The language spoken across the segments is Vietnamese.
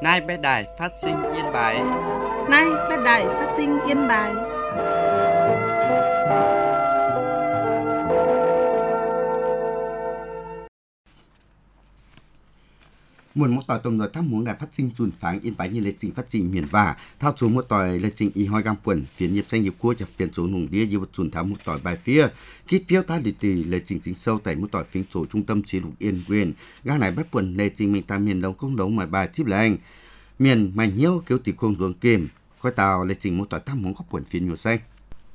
Nay bé đài phát sinh Yên Bái. Nay bé đài phát sinh Yên Bái. Muốn một tỏi tôm rồi thăm muốn đài phát sinh dùn pháng Yên Bái như lệ trình phát trình miền và thao số một tỏi lệ trình y hoi gam quần phiến nghiệp xanh nghiệp cua chập phiến số nùng đĩa như dùn tháo một tỏi bài phía kít phiếu ta đi tì lệ trình chính sâu tại một tỏi phiến số trung tâm chế lục Yên quyền gã này bắt quần lệ trình mình ta miền đông công đấu ngoài bài chip lành miền mày nhiêu kêu tì khuôn ruộng kìm khói tàu lệ trình một tỏi thăm muốn góc quần phiến nhiều xanh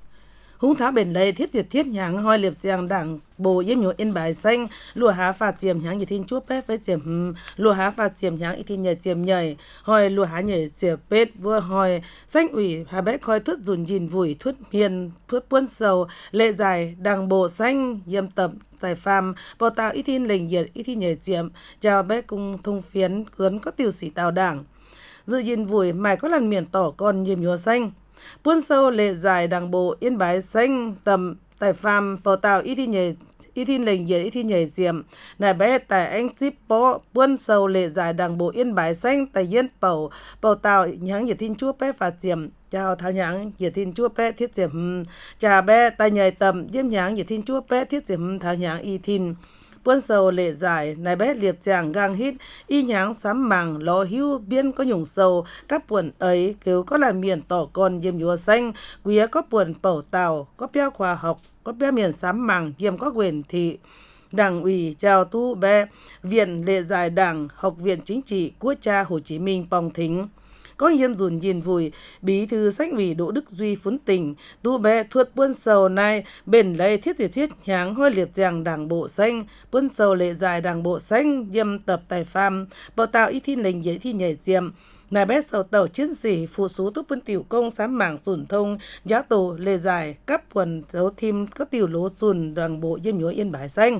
Hung tháo bền lệ thiết diệt thiết nháng hoi liệp giang đảng bộ yếm nhổ Yên Bái xanh lùa há phạt chiềm nháng như thiên chúa pét với chiềm lùa há phạt chiềm nháng y thiên nhảy chiềm nhảy hoi lùa há nhảy chiềm pét vừa hoi xanh ủy hà bé khoi thút dùn nhìn vùi thút hiền thút buôn sầu lệ dài đảng bộ xanh yếm tập tài phàm bò tạo y thiên lệnh nhiệt y thiên nhảy chiềm chào bé cùng thung phiến cuốn có tiểu sĩ tàu đảng dự nhìn vùi mày có lần miền tỏ con yếm nhổ xanh buôn sâu lệ dài đảng bộ Yên Bái xanh tầm tài phàm bầu tàu y thiên lệnh nhiệt y thiên nhảy diệm nài bé tại anh chip bó buôn sâu lệ dài đảng bộ Yên Bái xanh tại yên bầu tàu nháng nhiệt thiên chúa bé phạt diệm chào tháo nháng nhiệt thiên chúa bé thiết diệm chào bé tại nhảy tầm yếm nháng nhiệt thiên chúa bé thiết diệm tháo nháng y thiên buôn sầu lệ dài này bé liệp chàng gang hít y nháng sám màng lò hưu biên có nhung sầu các buồn ấy kêu có là miền tỏ con yếm nhúa xanh quý có buồn bầu tàu có béo khoa học có béo miền sám màng yếm có quyền thị đảng ủy chào tu bé viện lệ dài đảng học viện chính trị quốc gia Hồ Chí Minh Pòng Thính có yếm dùn nhìn vùi bí thư sách ủy Đỗ Đức Duy phún tỉnh tu bé thuột buôn sầu này bền lấy thiết diệt thiết nháng hoi liệp giang đảng bộ xanh buôn sầu lệ dài đảng bộ xanh yếm tập tài phàm bầu tạo y thiên lệnh giấy thi nhảy diệm nài bé sầu tàu chiến sĩ phụ số túc buôn tiểu công sám mảng sủn thông giá tổ lệ dài cấp quần dấu thêm có tiểu lố sùn đảng bộ yếm nhúa Yên Bái xanh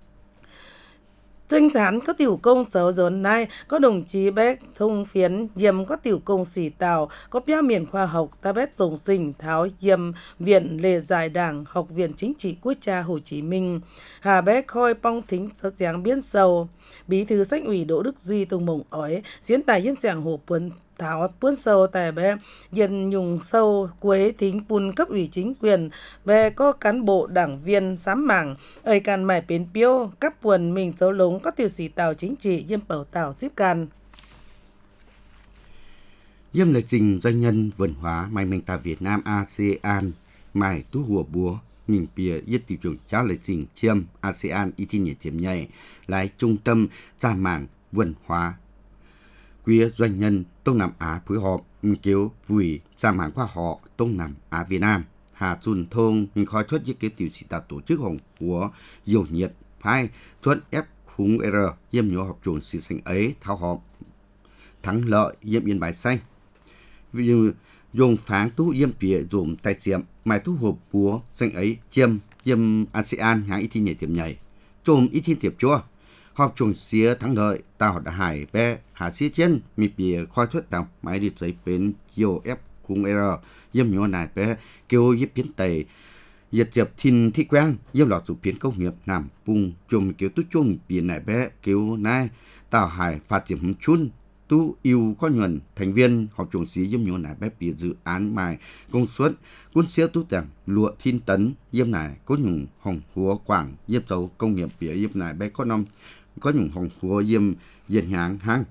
Tranh thán có tiểu công sở dồn nay có đồng chí bé thông phiến yếm có tiểu công sĩ tàu có béo miền khoa học ta bé dùng sinh tháo yếm viện lệ giải đảng học viện chính trị quốc gia Hồ Chí Minh hà bé khoi Pong Thính giáo giáng biến sầu bí thư sách ủy Đỗ Đức Duy tung mộng ói diễn tài yếm giảng hồ buôn tháo buôn sâu tại bé yên nhung sâu quế thính bùn cấp ủy chính quyền bé có cán bộ đảng viên sám mảng ơi can mải bến piêu các buồn mình dấu lống có tiểu sĩ tàu chính trị yếm bảo tàu xíp can yếm lệ trình doanh nhân văn hóa mai minh ta Việt Nam ASEAN mai tú hùa búa mình bìa yết tiểu trưởng cháu lệ trình chiêm ASEAN y thiên nhảy chiếm nhảy lại trung tâm gia mạng văn hóa quý doanh nhân Đông Nam Á phối hợp nghiên cứu vùi gia mạng khoa học Đông Nam Á Việt Nam Hà Xuân Thông mình khói thuyết với cái tiểu sĩ tạo tổ chức hồng của dầu nhiệt phái thuận ép khung R yếm nhúa học trường sĩ sinh ấy thao họp thắng lợi yếm Yên Bái xanh ví dụ dùng pháng tú yếm bìa dùng tay chiếm mai tú hộp búa xanh ấy chiêm yếm ASEAN hãng y thi nhảy tiệm nhảy trồm y thi tiệp chua họp chuồng xía thắng lợi tàu đã hải bé hà xía trên mi bìa khói thuyết đằng máy đi giấy bến chiều ép khung R yếm nhúa này bé kêu yếp biến tẩy Diệt dẹp thìn thị quang yếm lọtสู่phiến công nghiệp nằm vùng chùm kiểu tú chung biển này bé kêu nai tàu hải phát triển chun tu yêu có nhuận thành viên học trường sĩ yếm nhúa này bé bìa dự án mài công suất cuốn xía tú tàng lụa thiên tấn yếm này có nhung hồng húa quảng yếm dấu công nghiệp bìa yếm này bé có năm có nhung hồng húa yếm diện háng hang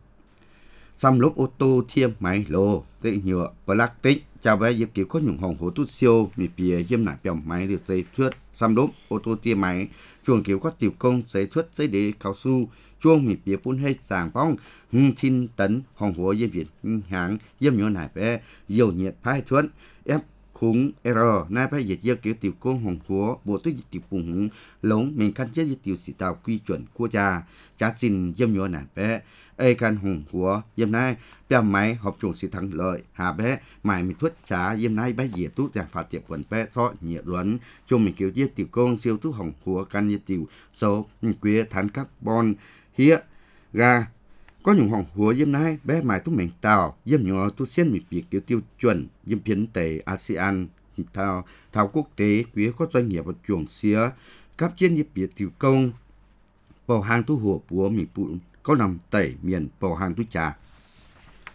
xăm lốp ô tô thiêm máy lô tệ nhựa plastic chào bé yếm kiểu có nhung hồng húa tu siêu mi bìa yếm này bèo máy được dây thuyết xăm lốp ô tô thiêm máy chuồng kiểu có tiểu công giấy thuyết giấy đế cao su chuông mi bìa phun hay sàng bong thiên tấn hồng húa yếm việt háng yếm nhúa này bé dầu nhiệt phai thuyết ép khung R nay phải dịch giao kiểu tiểu công hồng húa bộ tư tiểu phùng lống mình căn chế tiểu sĩ tàu quy chuẩn quốc gia giá trình yếm nhúa này bé ai căn hồng húa yếm nay bèo máy học trường sĩ thắng lợi hà bé mài mình thuyết trả yếm nay bé diệt tú giảng phạt tiệp quần bé so nhiệt luận chung mình kiểu giết tiểu công siêu tú hồng húa căn như tiểu số quế thán carbon hía ga có nhung hồng húa yếm nay bé mài tú mình tàu yếm nhúa tú xiên mình việc kiểu tiêu chuẩn yếm phiến tề ASEAN thao quốc tế quý có doanh nghiệp ở chuồng xía cấp trên yếm biệt tiểu công bầu hàng tú hùa búa mình phụ có nằm tẩy miền bầu hàng tú trà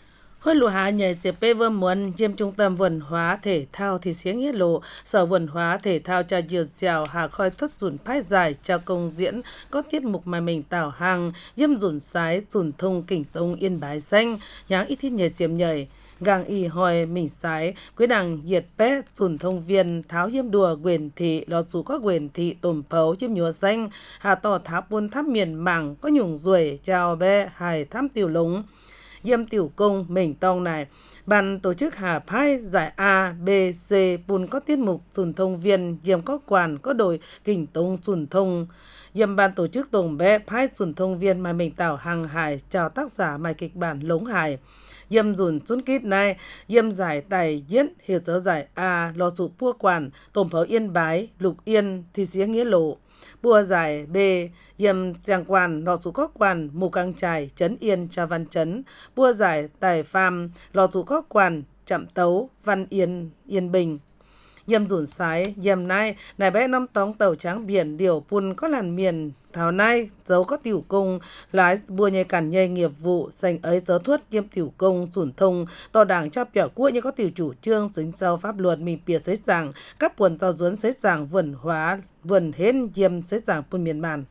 Hôi lụa hạ nhảy CP Vương Muốn Diêm Trung tâm Văn hóa Thể thao Thị xã Nghĩa Lộ, Sở Văn hóa Thể thao cho dìu dẻo hạ khoi thất dùn phái giải cho công diễn có tiết mục mà mình tạo hàng, diêm dùn sái, dùn thông kỉnh tông yên bái xanh, nháng ít thiết nhảy chiếm nhảy. Gang y hỏi mình sái, quý đảng diệt bé, dùn thông viên, tháo hiếm đùa quyền thị, lo dù có quyền thị tùm phấu chiếm nhúa xanh, hạ tỏ tháp buôn tháp miền mảng, có nhung ruồi, chào bé, hài tháp tiểu lúng. Diêm tiểu công mình tông này, ban tổ chức hạ phái giải A, B, C, bùn có tiết mục dùn thông viên, diêm có quản, có đội kỉnh tông dùn thông. Diêm ban tổ chức tổng bé phái dùn thông viên mà mình tạo hàng hải, chào tác giả bài kịch bản Lống Hải. Diêm dùn xuống kít này, diêm giải tài diễn, hiểu dấu giải A, lo dụ pua quản, tổng pháo Yên Bái, Lục Yên, Thị xã Nghĩa Lộ. Bùa giải B, diêm giang quan, lò dụ có quan, mù căng trải, trấn Yên, Cha Văn Trấn. Bùa giải tài pham, lò dụ có quan, Chạm Tấu, Văn Yên, Yên Bình. Diêm dùn sái, diêm nai, nài bé năm tóng tàu tráng biển, điều pun có làn miền, thảo nai, dấu có tiểu công, lái bùa nhây cản nhây nghiệp vụ, dành ấy dấu thuất, diêm tiểu công, dùn thông, tỏ đảng cho biểu quốc như có tiểu chủ trương, dính châu pháp luật, mình bìa xế giảng, các quần tàu duốn xế giảng, vườn hóa, vườn hến, diêm xế giảng pun miền bàn.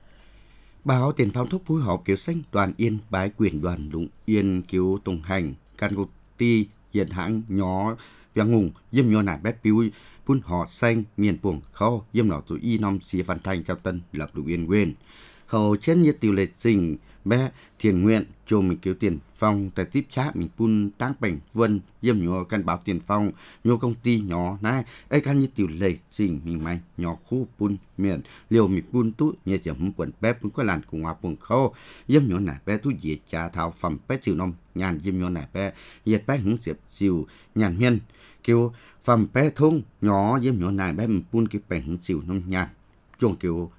Báo Tiền Phong thúc phối hợp kiểu xanh đoàn Yên Bái quyền đoàn Lũng Yên kiểu tùng hành, can công ty, hiện hãng nhỏ, và ngùng diêm nhỏ nải bếp piu phun họ xanh miền buồng khâu diêm nọ tụi y nom xì văn thanh trao tân lập đủ yên quên hầu trên nhiệt tiêu lệ trình bé thiền nguyện cho mình kiểu tiền phong tại tiếp chát mình phun tăng bảnh vân diêm nhỏ căn báo tiền phong nhỏ công ty nhỏ này ấy căn nhiệt tiêu lệ trình mình may nhỏ khu phun miền liều mình phun tú nhẹ chậm quần bếp cũng có làn cùng hòa buồng khâu diêm nhỏ nải bé tú dễ trả thảo phẩm bé chịu nom nhàn diêm nhỏ nải bé dệt bé hứng diệp chịu nhàn miên kiểu phẩm bé thông nhỏ diêm nhỏ này bé mình phun cái bánh xỉu nông nhàn chuồng kiểu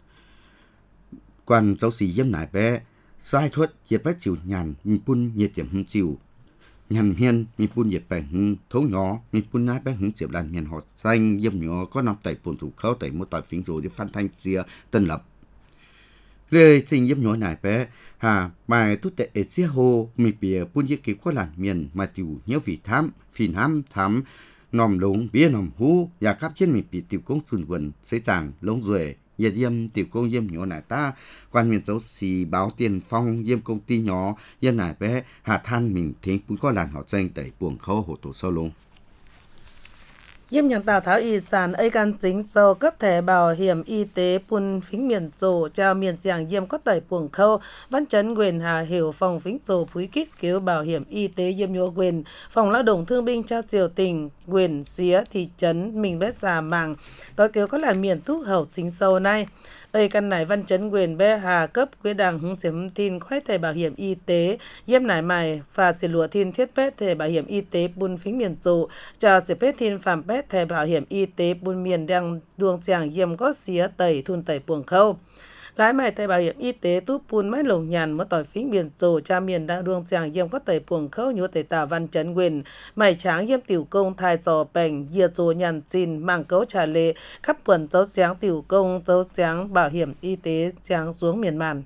quan giáo sĩ diêm này bé sai thoát diệt bé xỉu nhàn mình phun nhiệt điểm hứng xỉu nhàn hiên mình phun diệt bánh thông nhỏ mình phun nái bé hứng xỉu đàn miền họ xanh diêm nhỏ có nằm tại phun thủ khâu tại một tỏi phím rồi để phan thanh xìa tân lập lê trình diêm nhỏ này bé hà bài tốt tệ ở xia hồ mình bìa phun diệt cái có làn miền mà tiểu nhớ vì tham phìn ham thắm nòm lống bía nòm hú và khắp trên mình bị tiểu công xuân vườn xây chàng lông ruồi nhà diêm tiểu công diêm nhỏ nải ta quan miền giáo sĩ báo Tiền Phong diêm công ty nhỏ diêm nải bé hà than mình thính cũng có làn họ danh tại buồng khâu hồ tổ sâu lông. Diêm nhận tàu tháo y sản ấy can chính sâu cấp thẻ bảo hiểm y tế pun phính miền rổ chào miền giảng diêm có tẩy buồng khâu văn chấn quyền hà hiểu phòng phính rổ phúi kít cứu bảo hiểm y tế diêm nhô quyền phòng lao động thương binh trao triều tỉnh quyền xía thị trấn mình bét già màng tối cứu có làn miền thuốc hậu chính sâu này đây căn này văn chấn quyền bé hà cấp quyết đảng hứng chiếm tin khoái thẻ bảo hiểm y tế diêm nải mày và chỉ lụa tin thiết pét thẻ bảo hiểm y tế pun phính miền rổ chào chỉ pét tin phạm pét thẻ bảo hiểm y tế buôn miền đang đuông chàng diêm có xía tẩy thun tẩy buồng khâu lái mày thẻ bảo hiểm y tế túp buôn máy lồng nhàn mất tỏi phính miền rồ cha miền đang đuông chàng diêm có tẩy buồng khâu nhúa tẩy tà văn chấn quyền mày tráng diêm tiểu công thai giò bành dìa rồ nhàn xin mang cấu trả lệ khắp quần dấu tráng tiểu công dấu tráng bảo hiểm y tế tráng xuống miền màn.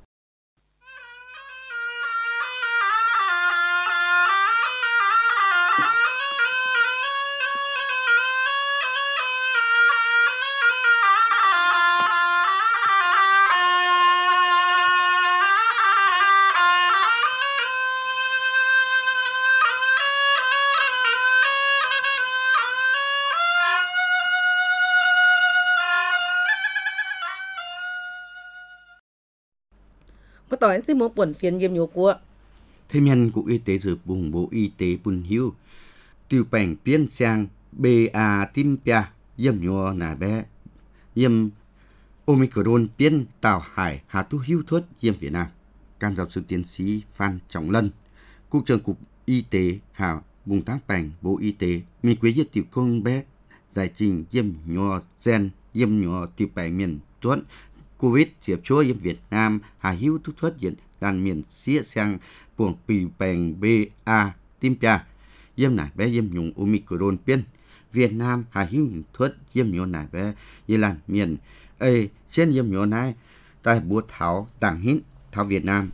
Một tỏi xin muốn buồn phiền diêm nhô của Thêm nhân của y tế rồi bùng bộ y tế bùn hiu tiêu bành biến sang BA tim pia diêm nhô nà bé diêm Omicron biến Tào Hải Hà Tu hiu thuất diêm Việt Nam can giáo sư tiến sĩ Phan Trọng Lân cục trưởng cục y tế Hà Bùng Tác Bành Bộ Y tế mình quý diệt tiểu công bé giải trình diêm nhô gen diêm nhô tiêu bành miền tuấn Covid diệp chúa diêm Việt Nam Hà hiu thuất thuất diện đàn miền xía sang buồng pì bành BA tim pia diêm nải bé diêm nhung Omicron biến Việt Nam Hà hiu thuất diêm nhô nải bé như là miền ấy trên diêm nhô này tại bùa tháo đảng hít tháo Việt Nam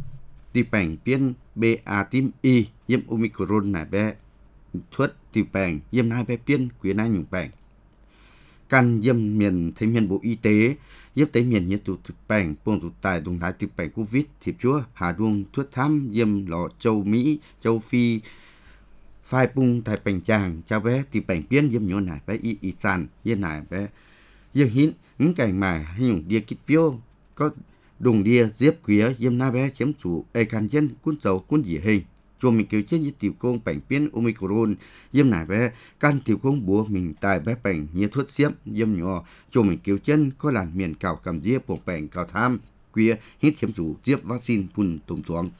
tiêu bèn biến BA tím Y yếm Omicron này bé thuất tiêu bèn yếm hai bé biến quyến ai nhung bèn căn yếm miền thấy miền Bộ Y tế yếm tới miền nhiệt tụ bèn buông tụ tài đồng thái tiêu bèn Covid thiệp chúa hà đuông thuất thám yếm lọ châu Mỹ châu Phi phai bung tại bèn chàng cho bé tiêu bèn biến yếm nhon này bé y sàn yếm này bé yếm hín những cảnh mà hay nhung địa kích biêu có đùng đia diếp quía yếm na bé chiếm chủ ai can dân cuốn dầu cuốn gì hình cho mình kêu trên như tiểu công bệnh biến Omicron yếm nải bé can tiểu công búa mình tài bé bệnh như thuốc xiếp yếm nhỏ cho mình kêu chân có làn miền cào cầm diếp bổng bệnh cào tham quía hít chiếm chủ diếp vaccine phun tùng xuống.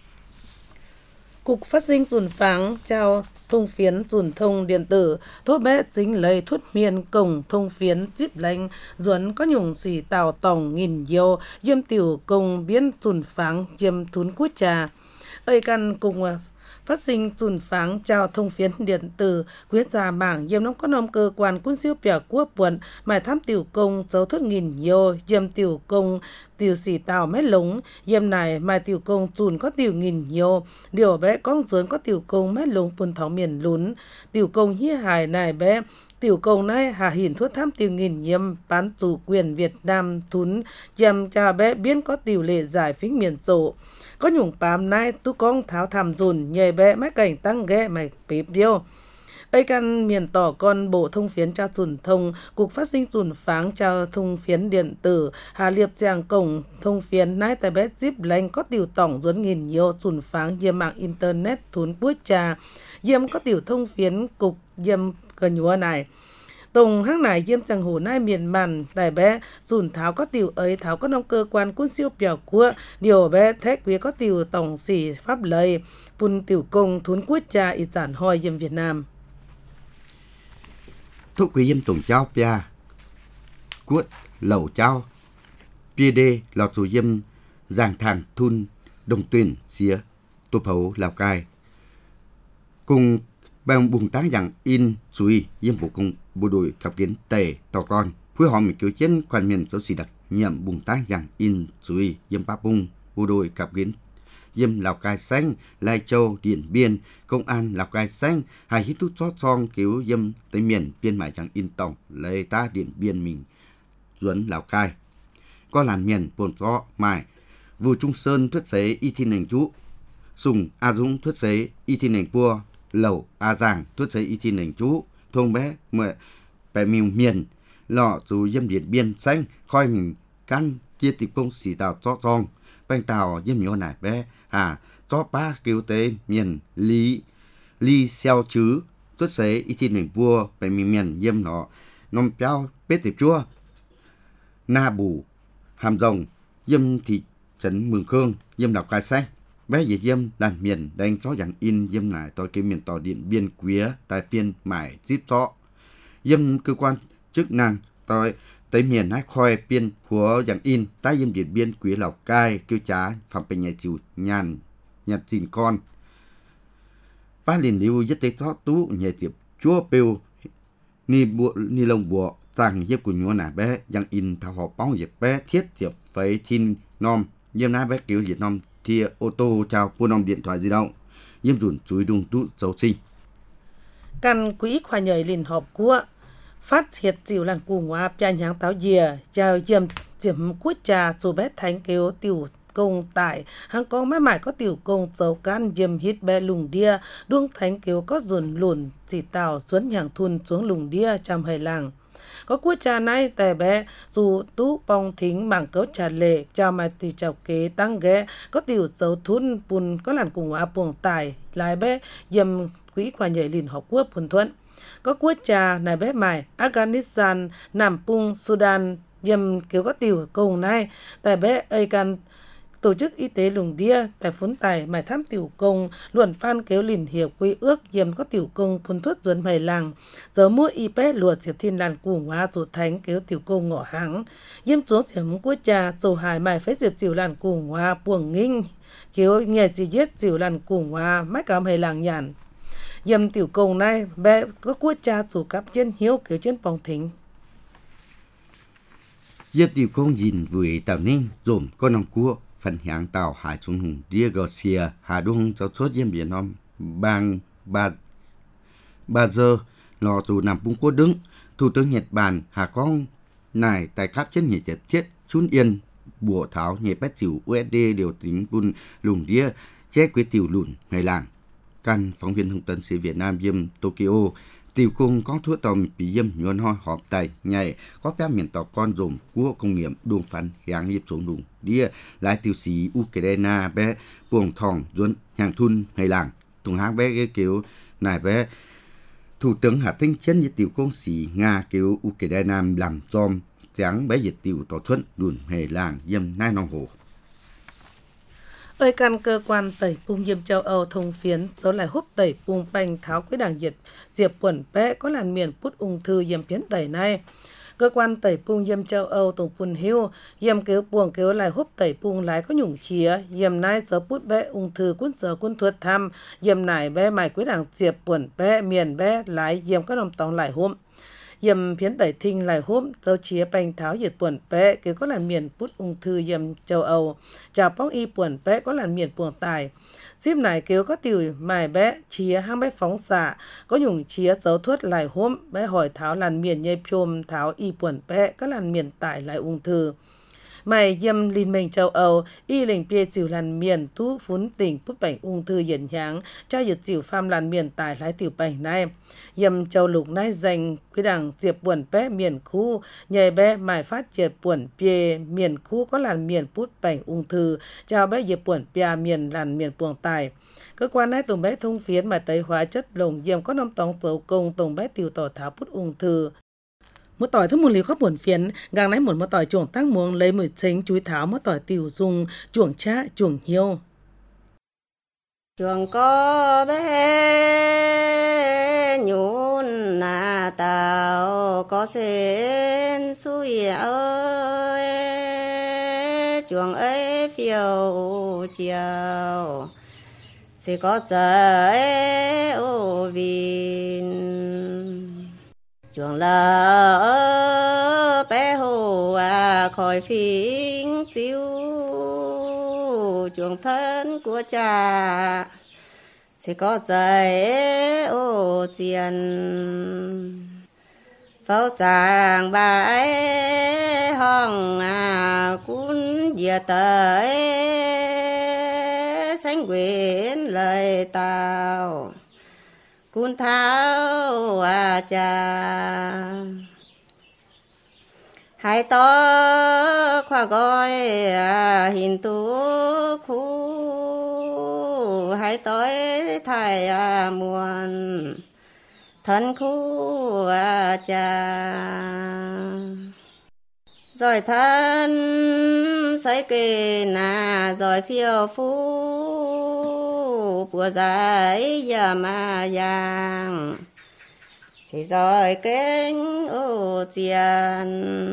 Cục phát sinh dùn pháng trao thông phiến dùn thông điện tử thuốc bé chính lấy thuốc miền cổng thông phiến díp lành duẩn có nhung xỉ tàu tổng nghìn yêu yếm tiểu công biến dùn pháng yếm thún quốc trà ơi căn cùng phát sinh dùn pháng trao thông phiến điện tử quyết ra bảng yếm nông có nông cơ quan quân siêu bèo quốc buồn mài thăm tiểu công dấu thuốc nghìn yêu yếm tiểu công tiểu xỉ tàu mét lúng yếm này mài tiểu công dùn có tiểu nghìn yêu điều bé con duẩn có tiểu công mét lúng buồn tháo miền lún tiểu công hia hài này bé tiểu công này hà hiển thuốc thăm tiểu nghìn yếm bán chủ quyền Việt Nam thún yếm cha bé biến có tiểu lệ giải phính miền rộ có nhung bám nay tu con tháo thầm dùn nhảy bé mấy cảnh tăng ghé mày bếp điêu ấy căn miền tỏ con bộ thông phiến trao dùn thông cục phát sinh dùn pháng trao thông phiến điện tử hà liệp giang cổng thông phiến nay tại bé zip lành có tiểu tổng duấn nghìn nhiều dùn pháng yếm mạng internet thún bút trà yếm có tiểu thông phiến cục yếm cờ nhúa này tùng hang này yếm chẳng hồ nai miền màn tại bé dùn tháo có tiểu ấy tháo có nông cơ quan quân siêu bèo cua điều bé thét quý có tiểu tổng sĩ pháp lời phun tiểu công thún quốc trà y sản hoi yếm Việt Nam thuốc quý yếm tổng trao pia cuốt lẩu trao PD lò chủ yếm giang thang thun đồng tuyển xía tô phấu Lào Cai cùng bằng bùng tán dạng in suy yếm bộ công bộ đội cặp kiến tề tò con phối họ mình kêu chiến quan miền số xì đặc nhiệm bùng tán dạng in suy yếm ba bung bộ đội cặp kiến yếm Lào Cai xanh Lai Châu Điện Biên công an Lào Cai xanh hay hít tút xót xong cứu yếm tới miền biên mại chẳng in tổng lấy ta Điện Biên mình duẩn Lào Cai có làn miền bồn gió mài vụ Trung Sơn thuyết giấy y thiên nền chú sùng A Dũng thuyết giấy y thiên nền cua lẩu A Giang thuyết giấy y thiên nền chú thôn bé mẹ bé miền lọ dù yếm Điện Biên xanh khoi mình căn chia tịp công xì tàu cho xong bánh tàu yếm nhỏ này bé cho ba kêu tế miền lý xeo chứ tuất xế y thiên nền vua bé miền yếm nó nông béo bết tiệp chua na bù hàm rồng yếm thị trấn Mường Khương yếm Lào Cai xanh bé về yếm làm miền đánh chó dạng in yếm này tôi cái miền tàu Điện Biên quía tại biên mải zip chó yếm cơ quan chức năng tôi tới miền hai khoi biên của dạng in tại yếm Điện Biên quía Lào Cai kêu trả phạm bệnh nhà chịu nhàn nhặt tin con ba liền lưu nhất tế thoát tú nhà tiệp chúa bêu ni lông bùa rằng yếm của nhua nà bé dạng in thảo họ bóng dịp bé thiết tiệp phải thiên nom yếm ná bé kiểu Việt Nam thì ô tô chào buôn nom điện thoại di động yếm dùn chuối đung tú dấu sinh căn quỹ khoa nhảy liền họp của phát hiện chịu làn cù ngoa pia nháng táo dìa chào yếm chiếm quốc trà dù bé thánh kêu tiểu công tại hàng con mãi mãi có tiểu công dấu can yếm hít bé lùng đia đuông thánh kêu có dùn lùn chỉ tàu xuống nhàng thun xuống lùng đia trăm hề làng có quốc trà này tại bé dù tú bong thính bảng cấu trà lệ cho mai tiểu chào kế tăng ghé có tiểu dấu thun bùn có làn cùng á buồng tải lại bé yếm quỹ khoa nhảy liền họp quốc phun thuận có quốc trà này bé mài Afghanistan Nam Pung Sudan yếm kiểu có tiểu công này tại bé ai can tổ chức y tế lùng đia tại phun tài mài thăm tiểu công luận phan kéo liền hiệp quy ước yếm có tiểu công phun thuốc duẩn mày làng giờ mua y pé lùa diệp thiên làn củ hóa dù thánh kéo tiểu công ngõ háng yếm xuống diệm quốc trà dầu hài mài phép diệp diều làn củ hóa buồng nghinh kéo nghề gì giết diều làn củ hóa mách cảm hay làng nhàn yếm tiểu công này bé có quốc trà dù cắp trên hiếu kéo trên bóng thính yếm tiểu công nhìn vui tàu ninh dồn con nòng cua phần hạng tàu hải trung hùng Ria Garcia Hà Đông cho suốt Việt Nam bang Ba giờ lò tù nằm Trung Quốc đứng Thủ tướng Nhật Bản Hà Quang này tại khắp trên nhị chết chun yên bùa tháo nhẹ bét chịu USD điều tính bun lùng đĩa che quyết tiểu lùn ngày làng căn phóng viên thông tấn sĩ Việt Nam Diêm Tokyo tiểu cùng có thuốc tàu bị Diêm nhuận ho họp tại ngày có phép miền tàu con dùng của công nghiệp đuông phán hạng nghiệp xuống lùng đĩa lại tiểu sĩ Ukraine bé buồng thòng duẩn hàng thun ngày làng tùng hạng bé cái kiểu này bé Thủ tướng Hà Tinh chân với tiểu công sĩ Nga kêu Ukraine làm dòm trắng bé dịch tiểu tỏ thuận đùn hề làng dâm nai nong hồ. Ơi căn cơ quan tẩy bung Diêm châu Âu thông phiến dấu lại húp tẩy bung banh tháo quế đảng diệt diệp quẩn bé có làn miền pút ung thư Diêm phiến tẩy này. Cơ quan tẩy bung Diêm châu Âu tổng phun hiu Diêm kêu buồng kêu lại húp tẩy bung lái có nhủng chía Diêm nai giờ pút bé ung thư cuốn giờ cuốn thuật thăm Diêm nải bé mài quế đảng diệp quẩn bé miền bé lái Diêm có đồng tòng lại hôm Diêm phiến tẩy thinh lại hôm dấu chía banh tháo diệt quẩn bé kêu có làn miền pút ung thư Diêm châu Âu chào bóc y quẩn bé có làn miền buồng tài Diếp này kêu có tiểu mài bé chía hang bé phóng xạ có nhung chía dấu thuốc lại hôm bé hỏi tháo làn miền nhây phôm tháo y quẩn bé có làn miền tải lại ung thư mày Diêm Liên minh châu Âu y lệnh bia chịu làn miền thu phún tỉnh bút bệnh ung thư hiển nháng cho dịch chịu pham làn miền tải lái tiểu bệnh này Diêm châu lục này dành quy đảng diệp buồn bé miền khu nhảy bé mài phát diệp buồn bia miền khu có làn miền bút bệnh ung thư cho bé diệp buồn bia miền làn miền buồng tải cơ quan này tùng bé thông phiến mà tẩy hóa chất lồng Diêm có năm tòng dấu công tùng bé tiểu tỏ tháo bút ung thư một tỏi thức một liều khóc buồn phiến gang nãy một tỏi chuồng tăng muông lấy 10 chính chuối tháo một tỏi tiểu dùng chuồng cha chuồng hiêu chuồng có bé nhún nà tàu có sen suy ơi chuồng ấy phiêu chiều sẽ có trời ô vin chuồng lỡ bé hồ khỏi phiến chiếu chuồng thân của cha sẽ có trời ô tiền pháo chàng bãi hong cún dìa tới sánh quyến lời tao cún tháo cha hai to khoa gọi hình tú khu hai tối thầy muôn thân khu cha rồi thân xây kê nà rồi phiêu phú bùa giải giờ mà giang thì rồi kênh ô tiền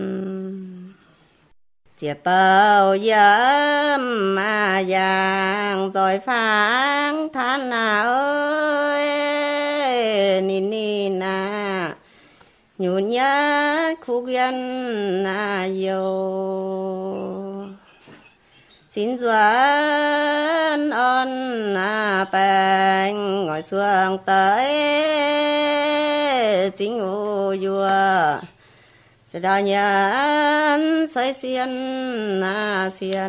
chiếc bầu dâm mà giang rồi phán than ơi nín nín nhún nhát khúc dân yêu xin doan on bèn ngồi xuống tới chính ô vua sẽ đào nhẫn xoay xiên xiên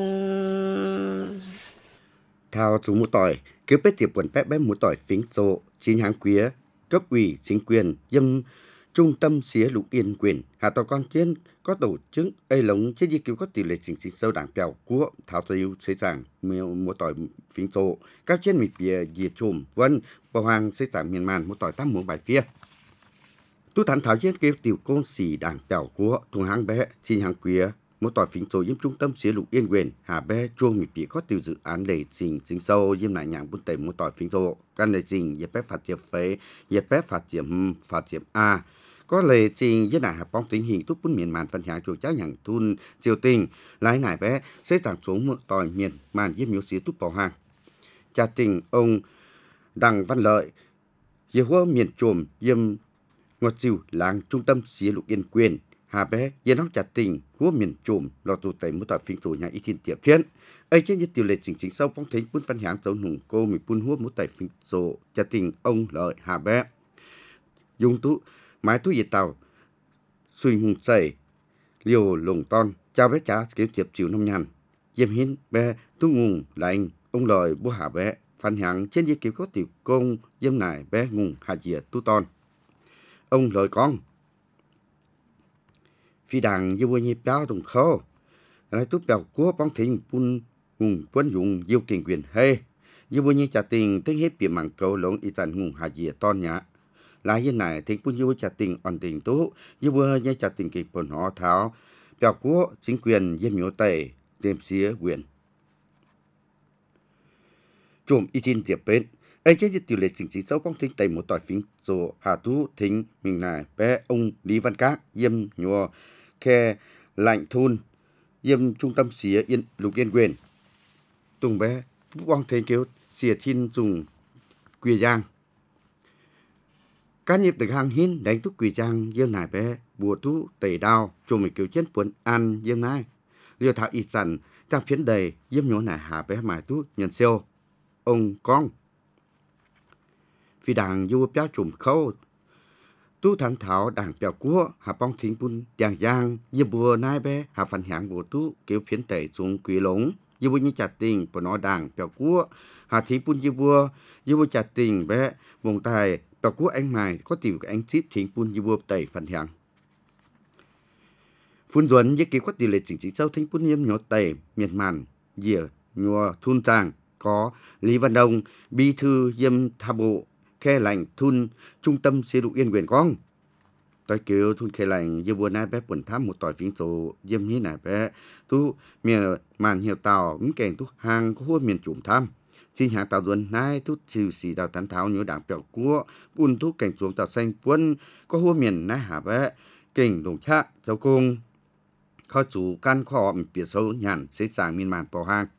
Thao chúng một tỏi cứ biết tiệp quần bé một tỏi phính sộ chín hàng quía cấp ủy chính quyền dâm trung tâm xía lục yên quyền hạ tàu con tiên có tổ chức ấy lống chế di cứu có tỷ lệ sinh sâu đảng bèo của thảo tiêu xây giảng một tỏi phính sộ các trên mịt bìa diệt chùm vân bảo hoàng xây giảng miền màn một tỏi tam muỗng bài phía tu thắn thảo chiến kêu tiểu công sĩ đảng bèo của thùng hàng bé chín hàng quía một tỏi phính sộ yếm trung tâm xía lục yên quyền hà bé chuông mịt bìa có tiểu dự án lệ trình sinh sâu yếm lại nhàng bún tẩy một tỏi phính sộ căn lệ trình yếp bé phát triển phế yếp bé phát triển a có lệ trình với đại hợp bóng tình hình túc bún miền màn phân hạng chủ cháu nhàng thun triều tình lái nải bé sẽ giảm xuống một tỏi miền màn yếm miếu xía túc bảo hàng cha tình ông Đặng Văn Lợi Dìa hoa miền trồm yếm ngọt chiều làng trung tâm xía lục yên quyền hà bé yên học chặt tình của miền trùm lo tụ tẩy một tỏi phình tụ nhà ý thiên tiệp thiên ấy trên những tiểu lệ chính sau phong thính quân văn hãng dấu nùng cô mình quân hút một tỏi phình tụ chặt tình ông lợi hà bé dùng tú mái tú nhiệt tàu suy hùng sẩy liều lồng ton chào bé cha kiểu tiệp chiều năm nhàn diêm hiến bé tú ngùng lạnh ông lợi bố hà bé văn hãng trên những kiểu có tiểu công diêm nải bé ngùng hà diệt tú ton ông lợi con phi đằng như vừa nhịp béo đồng khâu lại tút béo của bóng thính bún ngùng quân dụng yêu kinh quyền hay như vừa nhịp trả tình tiếng hết bị mảng cầu lông y tàn ngùng hà dìa ton nhã lại như này thính bún như trả tình ổn định tú như vừa nhịp trả tình kịp bồn họ tháo béo của chính quyền diêm miếu tây tìm xía quyền chùm y tin tiệp bên ấy chế như tiểu lệ chính sâu bóng thính tây một tỏi phím rồi hà tú thính mình này bé ông Lý Văn Các diêm nhùa khe lạnh thôn diêm trung tâm xía yên lục yên quyền tùng bé quang thế kêu xìa thiên dùng quỳ giang cá nhịp được hàng hin đánh túc quỳ giang diêm nải bé bùa tú tẩy đao chùm mình kêu chết buồn ăn diêm nai liều thảo ít sẵn trang phiến đầy diêm nhổ nải hà bé mài tú nhận siêu ông con phi đảng du béo chùm khâu tu thằng thảo đảng béo cua hà bong thính bún giang giang diêm bùa nai bé hà phần hạng bùa tu kêu phiến tẩy xuống quỷ lống diêm bùa như chặt tình bùa nó đảng béo cua hà thí bún diêm bùa chặt tình bé vùng tài béo cua anh mài có tiểu anh ship thính bún diêm bùa tẩy phần hạng phun duẩn với kỳ có tỷ lệ chính sâu thính bún diêm nhỏ tẩy miền màn dìa nhua thun tàng có Lý Văn Đông bí thư diêm tha bộ khe lành thun trung tâm chế độ yên quyền con tôi kêu thun khe lành diêm bùa nai bé buồn thăm một tỏi phím số diêm hí này bé tu miền màn hiệu tàu những kèn tu hàng có hua miền trùm tham xin hàng tàu duẩn nai tu trừ xì tàu tán tháo nhớ đảng bèo cua bùn tu cảnh xuống tàu xanh quân có hua miền nai hà bé kình đồng cha châu cung kho chủ can kho biệt sâu nhàn xế sàng miền màn bò hang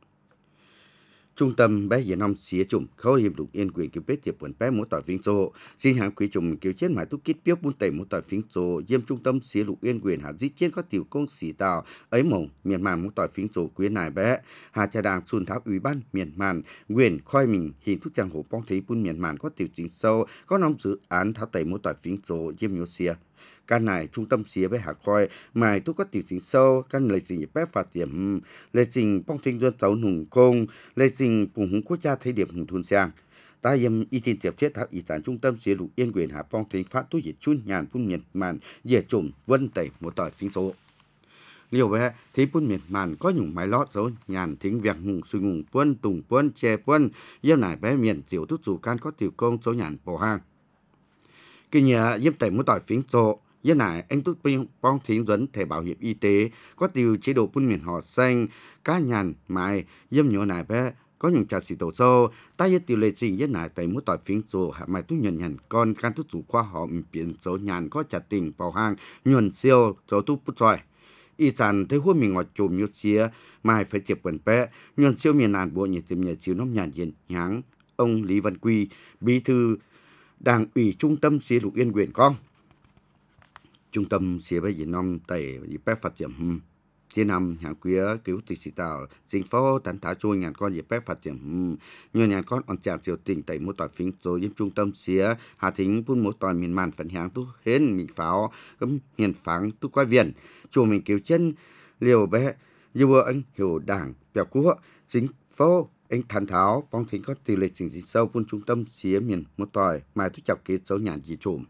trung tâm bé Việt Nam xía chủng khâu hiệp lục yên quyền kêu bé tiệp buồn bé mỗi tỏi phím số xin hàng quý chủng kêu chết mãi túc kít biếu buôn tẩy mỗi tỏi phím số diêm trung tâm xía lục yên quyền hạ dít chết có tiểu công xỉ tàu ấy mộng miền màn mỗi tỏi phím số quý này bé hà trà đàng xuân tháo ủy ban miền màn quyền khoi mình hình thức trang hồ bong thấy buôn miền màn có tiểu chính sâu có năm dự án tháo tẩy mỗi tỏi phím số diêm nhiêu xía căn này trung tâm xía với hạ khoi mài tu có tiểu chính sâu căn lời trình bé phạt điểm lời trình bong thinh dân tàu nùng công lời trình cùng hùng quốc gia thấy điểm hùng thôn sang ta yếm y tin tiệp thiết thảo ý sản trung tâm xía lục yên quyền hạ bong thinh phát tu diệt chun nhàn phun miền màn dễ trộm vân tẩy một tỏi phím số liều bé thấy phun miền màn có nhung máy lót dấu nhàn thính việc hùng suy ngùng quân tùng quân che quân yếm nải bé miền tiểu tút chủ can có tiểu công số nhàn bò hang kỳ nhà yếm tẩy một tỏi phím số với này anh tút bong thính dẫn thẻ bảo hiểm y tế có tiêu chế độ phun miền họ xanh cá nhàn mài diêm nhỏ này bé có những trà xì tổ sâu ta với tiêu lệ trình với này tại mỗi tỏi phiến số hạ mài tu nhận con can tu chủ khoa họ biển số nhàn có trả tình vào hang nhuận siêu số tu bút xoài y sản thấy hua mình ngọt chùm như xía mài phải chụp quần bé nhuận siêu miền nàn bộ nhiệt tìm nhà chiếu nóng nhàn diện nháng ông Lý Văn Quy bí thư đảng ủy trung tâm xía lục yên quyền con trung tâm xía bây Việt Nam tại bé phát triển trên năm hàng quý cứu tịch sĩ tạo chính phố tán tháo trôi ngàn con dịp bé phát triển nhiều ngàn con on chàng triều tình tại một tỏi phím rồi giúp trung tâm xía hà thính phun một tỏi miền màn phận hàng tu hến mình pháo cấm hiền pháng tu quay viện chùa mình cứu chân liều bé như anh hiểu đảng bèo cua chính phố anh thán tháo bong thính có tỷ lệ trình dị sâu phun trung tâm xía miền một tỏi mai tu chọc kế dấu nhàn dị trùm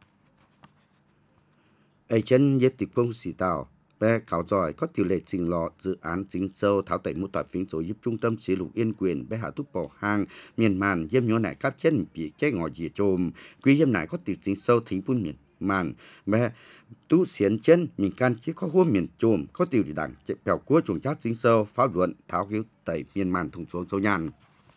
ấy chân yết tịch phong xì tàu bé khảo giỏi có tỷ lệ trình lọ dự án chính sâu tháo tẩy một tỏi phím số giúp trung tâm xí lục yên quyền bé hạ túc bỏ hang miền màn yếm nhỏ này cáp chân bị cháy ngõ dìa trồm quý yếm này có tỷ chính sâu thính phun miền màn bé tú xiến chân mình can chỉ có hua miền trồm có tỷ đảng bèo cua chuồng chát chính sâu pháo luận tháo cứu tẩy miền màn thùng xuống sâu nhàn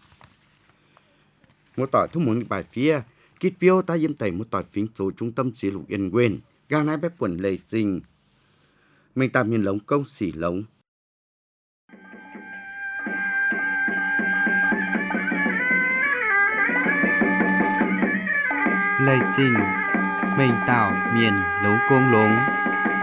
một tỏi thu muốn bài phía kít biêu ta yếm tẩy một tỏi phím số trung tâm xí lục yên quyền gang này bé quần lầy trình mình tạm miền lống công xỉ lống Lê trình mình tạo miền lống công lống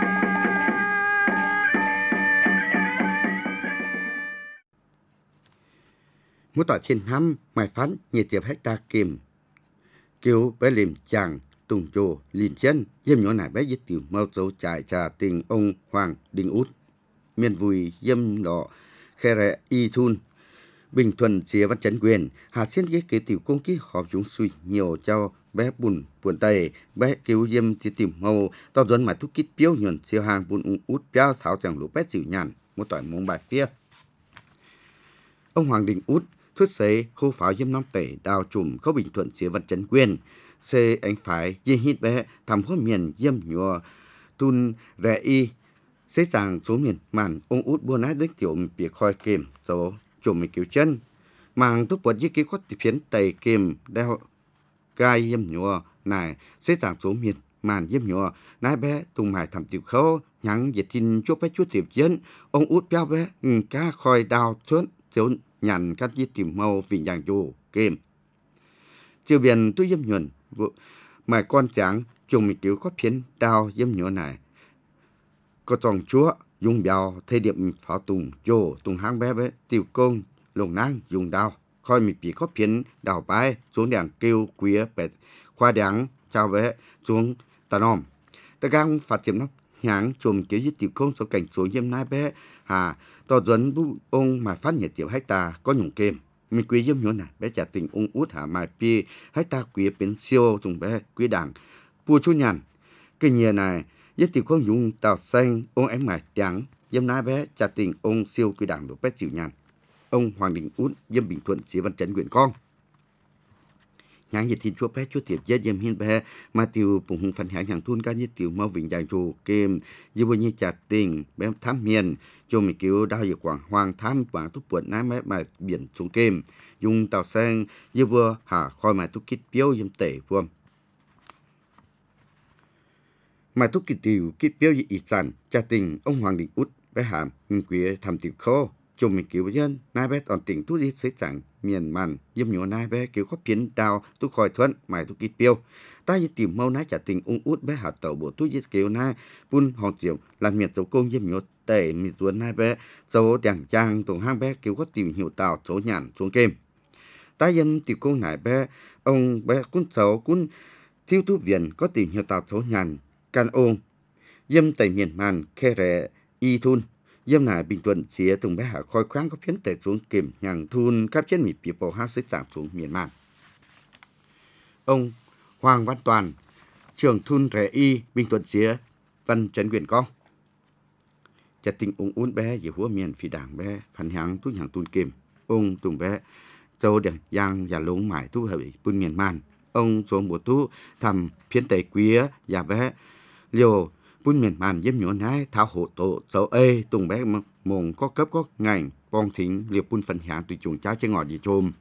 mỗi tỏi trên năm mai phán nhiệt tiệp hecta kìm kêu bé liềm chàng tùng trồ liền chân dâm nhỏ nải bé giết tiểu mau dấu trại trà tình ông Hoàng Đình Út miền vùi dâm đỏ khe rẹ y thun Bình Thuận chia văn chấn quyền hà xin ghế kế tiểu công ký họp chúng suy nhiều cho bé bùn buồn tây bé kêu dâm thì tìm màu tao dẫn mà thúc kít piếu nhuận siêu hàng bùn út piao thảo chẳng lũ bé dịu nhàn một tỏi mông bài phía ông Hoàng Đình Út thuyết xế hô pháo dâm năm tể đào trùm khâu Bình Thuận chia văn chấn quyền xê anh phải dê hít bé thăm hốt miền dâm nhùa tun rẻ y xế rằng số miền màn ông út buôn ái đích tiểu bị khoi kềm số chùm mình cứu chân mang thuốc bột dưới ký khuất phiến tầy kềm đeo gai dâm nhùa này xế rằng số miền màn dâm nhùa nái bé tung mài thầm tiểu khâu nhắn dịch tin chốt bé chút tiểu chân ông út béo bé cá khoi đào thớn thiếu nhằn các dít tìm màu vì nhàng dù kềm chiều biển tôi dâm nhuận mà con chẳng chồng mình cứu có phiến đào dâm nhựa này có tròn chúa dùng bèo thay điểm pháo tùng chô tùng hang bé bé tiểu công lồng nang dùng đào khoi mình bị có phiến đào bái xuống đèn kêu quía bẹt khoa đắng chào bé xuống tà nòm ta gang phát triển nó nháng chùm kiểu với tiểu công số cảnh xuống dâm nai bé hà to dẫn bu ông mà phát nhiệt tiểu hecta có nhung kềm mình quý dâm nhốn này bé trả tình ông út hả mai pi hecta quý bên siêu tùng bé quý đảng bùa chú nhàn cái nhà này với tiểu công dùng tàu xanh ông em mài trắng dâm nai bé trả tình ông siêu quý đảng được bé chịu nhàn ông Hoàng Đình Út dâm Bình Thuận sĩ văn chấn huyện con nhãn nhiệt thịt chúa bé chúa tiệp dết dâm hiên bé mà tiểu bùng hùng phần hạng hàng thun ca nhiệt tiểu mau vĩnh dạng trù kềm như vừa như trả tình bé thám miền cho mình cứu đào dự quảng hoàng thám quảng túc buồn nái mé mà biển xuống kềm dùng tàu xanh như vừa hạ khoi mà túc kít piếu dâm tể vuông mà túc kít tiểu kít piếu dị ít sản trả tình ông Hoàng Đình Út bé hàm mình quý thầm tiểu khô cho mình cứu dân nái bé toàn tỉnh túc đi xế chẳng miền màn dâm nhổ nái bé cứu khóc phiến đào túc khỏi thuận mày túc kít piếu ta như tìm mau nái trả tình ông út bé hạt tàu bộ túc giết cứu nái bun hòn chiều làm miền dấu công dâm nhổ tể mi tuấn nái bé dấu đảng trang tổng hang bé cứu có tìm hiểu tàu số nhàn xuống kềm ta dân tìm công nái bé ông bé cún xấu cún thiếu tú viện có tìm hiểu tàu số nhàn can ôn dâm tẩy miền màn khe rẻ y thun dâm này Bình Thuận xía tùng bé hạ khoi khoáng có phiến tệ xuống kềm nhàng thun các trên mịt bị bầu hát xích giảm xuống miền Nam. Ông Hoàng Văn Toàn, trưởng thun rẻ y Bình Thuận xía văn chấn huyện con. Chặt tình ông uốn bé dưới húa miền phi đảng bé phản hãng tu nhàng tuôn kềm. Ông tùng bé châu đèn giang và lống mải tu hỡi bùn miền man. Ông xuống bộ tu thầm phiến tệ quý và bé liều bún miền màn dâm nhổ nái tháo hộ tổ dấu ê tùng bé mồm có cấp có ngành bong thính liệp bún phần hạng tùy chuồng trái chơi ngọt gì trôm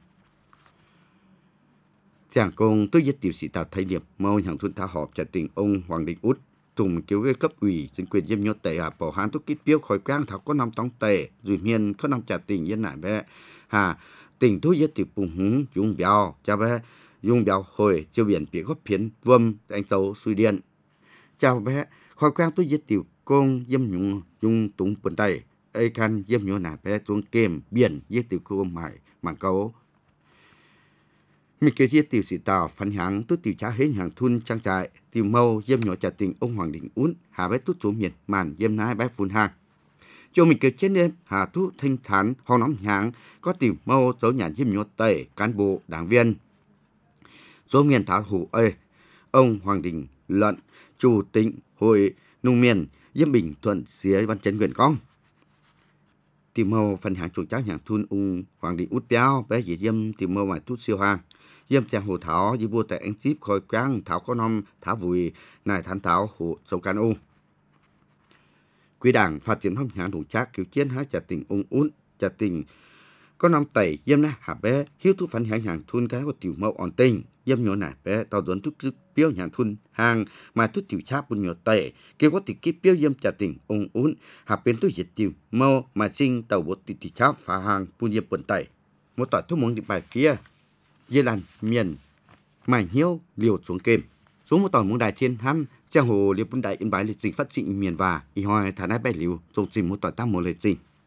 chàng công tôi giết tiểu sĩ tạo thay điệp mâu hàng thôn tháo họp trả tình ông Hoàng Đình Út tùng cứu cái cấp ủy chính quyền dâm nhổ tệ à bỏ hán tôi kít piếu khỏi quang tháo có năm tông tệ rồi miền có năm trả tình dân nải bé hà tình tôi giết tiểu bùng hứng dùng béo cha bé dùng béo hồi chiêu biển bị góp phiến vâm anh tàu suy điện chào bé khói quang tôi giết tiểu công dâm nhung dùng túng bẩn tay ai can dâm nhung nà bé xuống kềm biển giết tiểu công mải mảng câu mình kêu giết tiểu sĩ tàu phản hãng tôi tiểu trả hết hàng thun trang trại tiểu mâu dâm nhung trả tình ông Hoàng Đình Út hà bé tút xuống miền màn dâm nái bé phun hàng cho mình kêu chết đêm hà thu thanh thản ho nóng háng có tiểu mâu dấu nhà dâm nhung tẩy cán bộ đảng viên số miền thảo hủ ơi ông Hoàng Đình Luận chủ tịch hội nông miền dâm Bình Thuận xía văn chấn huyện con tìm mâu phần hạng chủ trách hàng thun ông Hoàng Đình Út béo bé dị dâm tìm mâu mải tút siêu hàng dâm chàng hồ thảo như vua tại anh chip khôi quang thảo có nom thảo vùi này thán thảo hồ sâu can u quý đảng phát triển phong hạng đồng trác cứu chiến há trả tình ông Út trả tình có năm tẩy dâm na hạ bé hiếu thu phần hạng hàng thun cái có tiểu mâu ổn tình dâm nhỏ nải bé tao dẫn thức piếu nhà thun hàng mà thức tiểu cháp bún nhỏ tệ kêu có tiểu kiếp piếu dâm trả tình ông ún hạ bên tôi diệt tiểu mau mà sinh tàu bộ tiểu cháp phá hàng bún dâm bẩn tệ một tỏi thuốc mong đi bài phía dây làn miền mài hiếu liều xuống kềm xuống một tỏi mong đài thiên hăm trang hồ liều bún đại yên bài lịch trình phát sinh miền và y hoài thả nái bài liều dùng trình một tỏi tam một lịch trình